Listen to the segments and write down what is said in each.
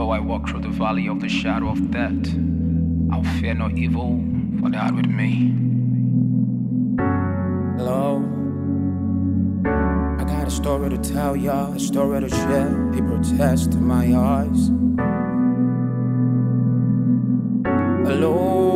Though I walk through the valley of the shadow of death, I'll fear no evil, for thou art with me. Hello, I got a story to tell y'all, a story to share. People attest to my eyes. Hello,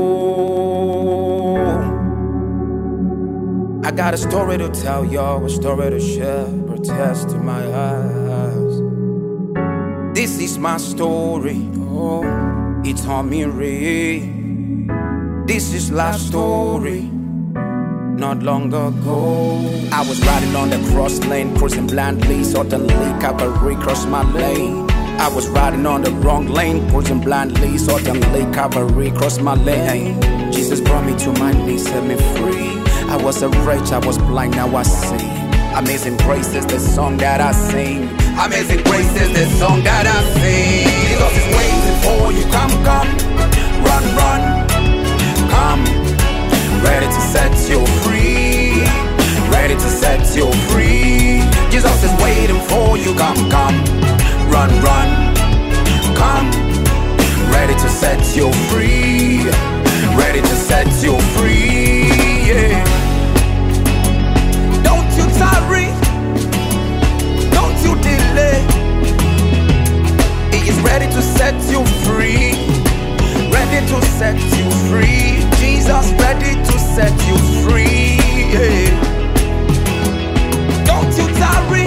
I got a story to tell y'all, a story to share. Protest to my eyes. This is my story. Oh, it's on me, Ray. This is life story. Not long ago, I was riding on the cross lane, cruising blindly. Suddenly, cavalry crossed my lane. I was riding on the wrong lane, cruising blindly. Suddenly, cavalry crossed my lane. Jesus brought me to my knees, set me free. I was a wretch, I was blind, now I see. Amazing grace is the song that I sing. Amazing grace is the song that I sing. Jesus is waiting for you, come, run, come. Ready to set you free, ready to set you free. Jesus is waiting for you, come, run, come. Ready to set you free, ready to set you free, yeah. Don't you tarry, don't you delay. He is ready to set you free, ready to set you free. Jesus ready to set you free, yeah. Don't you tarry,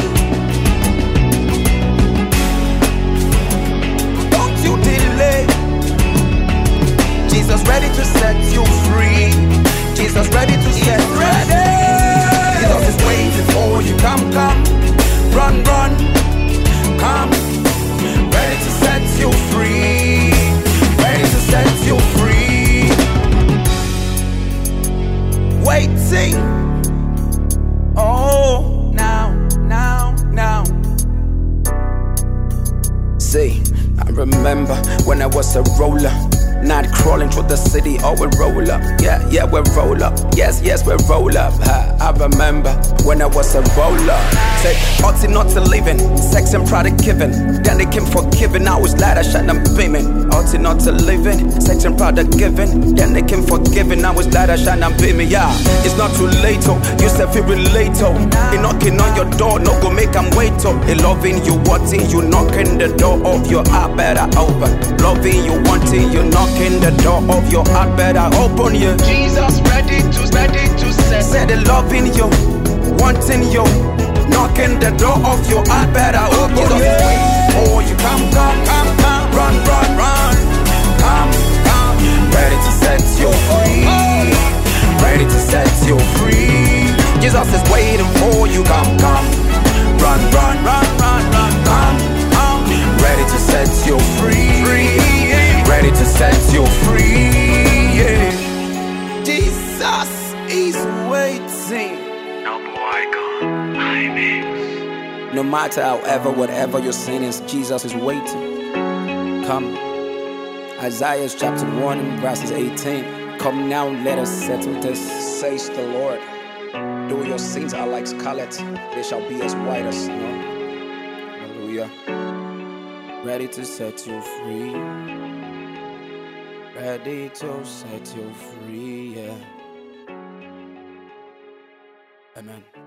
don't you delay. Jesus ready to set you free. Jesus ready to set you free. Jesus is waiting for you, come, run, come. Ready to set you free, ready to set you free. Waiting. Oh, now. See, I remember when I was a roller, not crawling through the city, oh, we roll up. Yeah, we roll up. Yes, we roll up. I remember when I was a roller. Say, ought not to living, sex and product giving. Then they came forgiving, now it's light, I shine, I'm beaming. Ought not to living, sex and product giving. Then they came forgiving, now it's light, I shine, I'm beaming. Yeah, it's not too late, oh, you say feel relate, oh. He knocking on your door, no go make him wait, oh. He loving you, wanting you, knocking the door of your heart, better open. Loving you, wanting you, knocking the door of your heart, better open, yeah. Jesus ready to set. Said they loving you, wanting you, knocking the door of your heart, better open, yeah. Oh, you come, run, come, ready to set you free, ready to set you free. Jesus is waiting for you, come, run, come, ready to set you free, ready to set you free, yeah. Jesus is waiting. No boy gone, I No matter however, whatever your sin is, Jesus is waiting. Come. Isaiah chapter 1 verses 18. Come now, let us settle this, says the Lord. Though your sins are like scarlet, they shall be as white as snow. Hallelujah. Ready to set you free, ready to set you free, yeah. Amen.